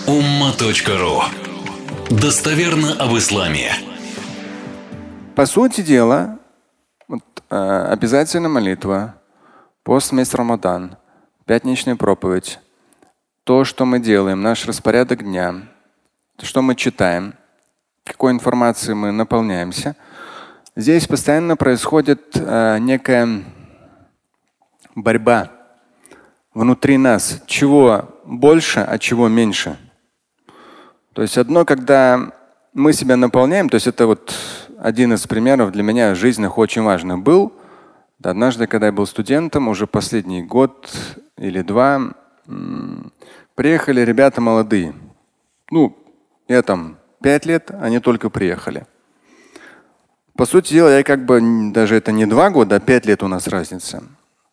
umma.ru. Достоверно об исламе. По сути дела, обязательно молитва, пост месяц Рамадан, пятничная проповедь, то, что мы делаем, наш распорядок дня, что мы читаем, какой информацией мы наполняемся. Здесь постоянно происходит некая борьба внутри нас, чего больше, а чего меньше. То есть одно, когда мы себя наполняем, то есть это вот один из примеров для меня жизненных очень важных был. Однажды, когда я был студентом, уже последний год или два, приехали ребята молодые. Я там 5 лет, они только приехали. По сути дела, я даже это не 2 года, а 5 лет у нас разница.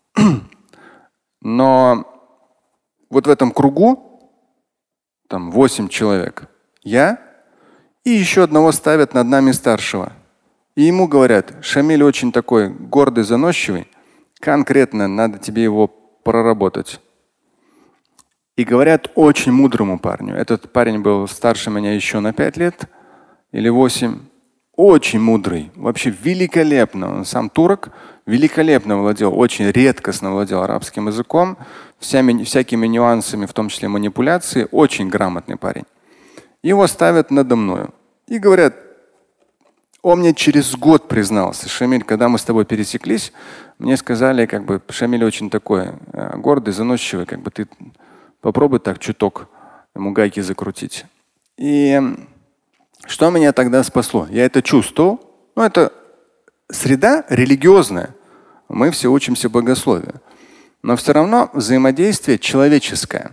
Но вот в этом кругу там 8 человек. Я и еще одного ставят над нами старшего. И ему говорят: Шамиль очень такой гордый, заносчивый. Конкретно надо тебе его проработать. И говорят очень мудрому парню. Этот парень был старше меня еще на 5 лет или 8. Очень мудрый, вообще великолепно. Он сам турок, великолепно владел, очень редкостно владел арабским языком, всякими нюансами, в том числе манипуляции. Очень грамотный парень. Его ставят надо мною и говорят, он мне через год признался: Шамиль, когда мы с тобой пересеклись, мне сказали, Шамиль очень такой гордый, заносчивый, ты попробуй так чуток ему гайки закрутить. И что меня тогда спасло? Я это чувствовал. Это среда религиозная. Мы все учимся богословию. Но все равно взаимодействие человеческое.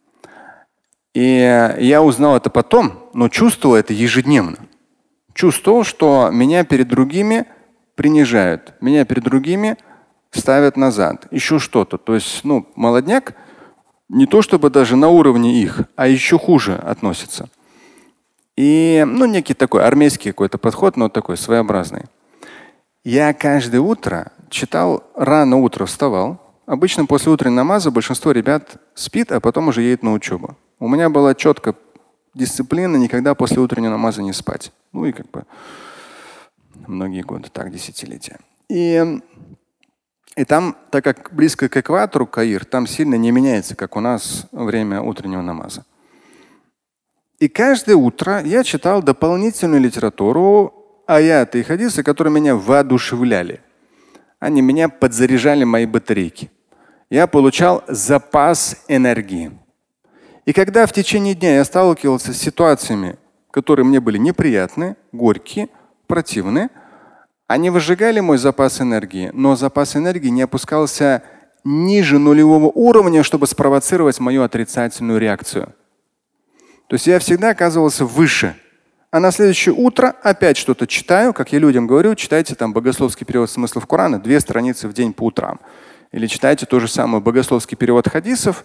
И я узнал это потом, но чувствовал это ежедневно. Чувствовал, что меня перед другими принижают, меня перед другими ставят назад, еще что-то. То есть, молодняк не то чтобы даже на уровне их, а еще хуже относится. И некий такой армейский какой-то подход, но такой своеобразный. Я каждое утро читал, рано утром вставал. Обычно после утреннего намаза большинство ребят спит, а потом уже едет на учебу. У меня была четкая дисциплина никогда после утреннего намаза не спать. Многие годы, так, десятилетия. И там, так как близко к экватору Каир, там сильно не меняется, как у нас, время утреннего намаза. И каждое утро я читал дополнительную литературу, аяты и хадисы, которые меня воодушевляли. Они меня подзаряжали мои батарейки. Я получал запас энергии. И когда в течение дня я сталкивался с ситуациями, которые мне были неприятны, горькие, противны, они выжигали мой запас энергии, но запас энергии не опускался ниже нулевого уровня, чтобы спровоцировать мою отрицательную реакцию. То есть я всегда оказывался выше. А на следующее утро опять что-то читаю, как я людям говорю, читайте там богословский перевод смыслов Корана, 2 страницы в день по утрам. Или читайте то же самое богословский перевод хадисов,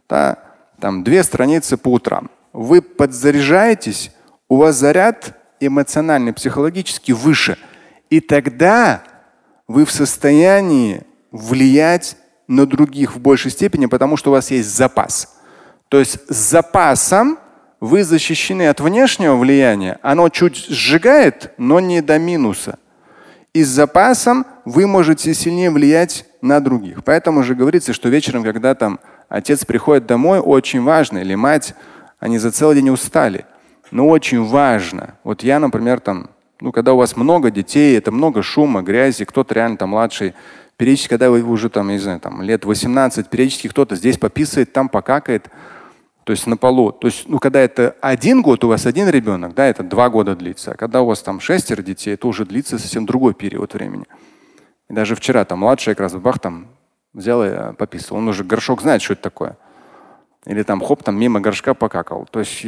там 2 страницы по утрам. Вы подзаряжаетесь, у вас заряд эмоциональный, психологически выше. И тогда вы в состоянии влиять на других в большей степени, потому что у вас есть запас. То есть с запасом вы защищены от внешнего влияния. Оно чуть сжигает, но не до минуса. И с запасом вы можете сильнее влиять на других. Поэтому же говорится, что вечером, когда там отец приходит домой, очень важно, или мать, они за целый день устали. Но очень важно. Вот я, например, когда у вас много детей, это много шума, грязи, кто-то реально там младший, периодически, когда вы уже лет 18, периодически кто-то здесь пописает, там покакает. То есть на полу. То есть, когда это 1 год, у вас 1 ребенок, это 2 года длится. А когда у вас 6 детей, это уже длится совсем другой период времени. И даже вчера младший как раз взял и пописал. Он уже горшок знает, что это такое. Или мимо горшка покакал. То есть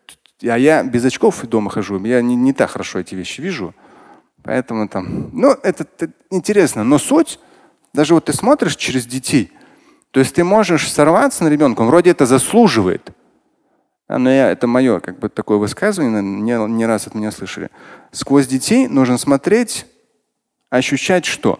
я без очков дома хожу, я не так хорошо эти вещи вижу. Поэтому это интересно. Но суть, даже ты смотришь через детей, то есть ты можешь сорваться на ребенка, он вроде это заслуживает. Но это мое такое высказывание, не раз от меня слышали. Сквозь детей нужно смотреть, ощущать что?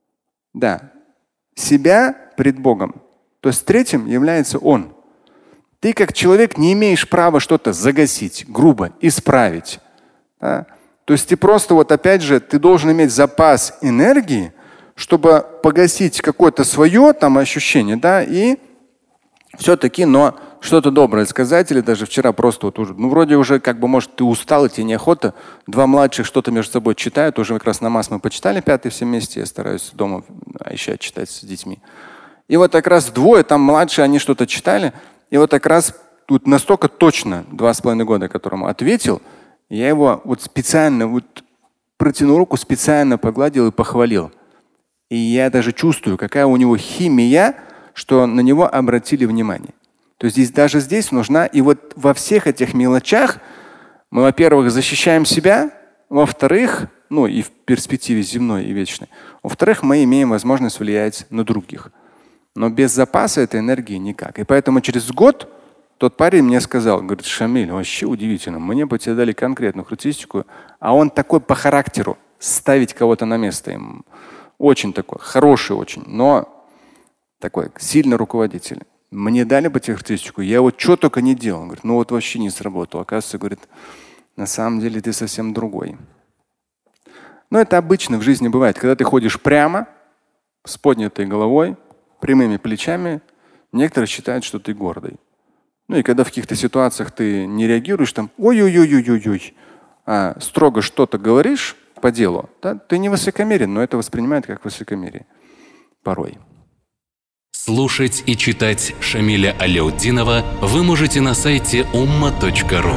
Да, себя пред Богом. То есть третьим является он. Ты как человек не имеешь права что-то загасить, грубо исправить. Да? То есть ты просто опять же, ты должен иметь запас энергии, чтобы погасить какое-то свое там ощущение, да, и все-таки, но что-то доброе сказать, или даже вчера просто вроде уже может ты устал, и тебе неохота. Два младших что-то между собой читают, уже как раз намаз мы почитали 5-й все вместе, я стараюсь дома Айша читать с детьми. И как раз двое, там младшие, они что-то читали, и как раз тут настолько точно 2,5 года, которому ответил, я его специально протянул руку, специально погладил и похвалил. И я даже чувствую, какая у него химия, что на него обратили внимание. То есть даже здесь нужна, и во всех этих мелочах мы, во-первых, защищаем себя, во-вторых, и в перспективе земной и вечной, во-вторых, мы имеем возможность влиять на других. Но без запаса этой энергии никак. И поэтому через год тот парень мне сказал, говорит, Шамиль, вообще удивительно, мне бы тебе дали конкретную характеристику, а он такой по характеру, ставить кого-то на место ему. Очень такой, хороший очень, но такой сильный руководитель. Мне дали бы характеристику, я что только не делал. Он говорит, вообще не сработало. Оказывается, говорит, на самом деле ты совсем другой. Но это обычно в жизни бывает. Когда ты ходишь прямо, с поднятой головой, прямыми плечами, некоторые считают, что ты гордый. И когда в каких-то ситуациях ты не реагируешь, там ой-ой-ой-ой-ой-ой, а строго что-то говоришь по делу, да, ты не высокомерен, но это воспринимают как высокомерие порой. Слушать и читать Шамиля Аляутдинова вы можете на сайте umma.ru.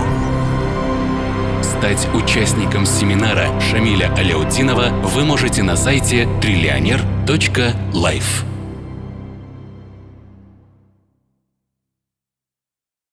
Стать участником семинара Шамиля Аляутдинова вы можете на сайте trillioner.life.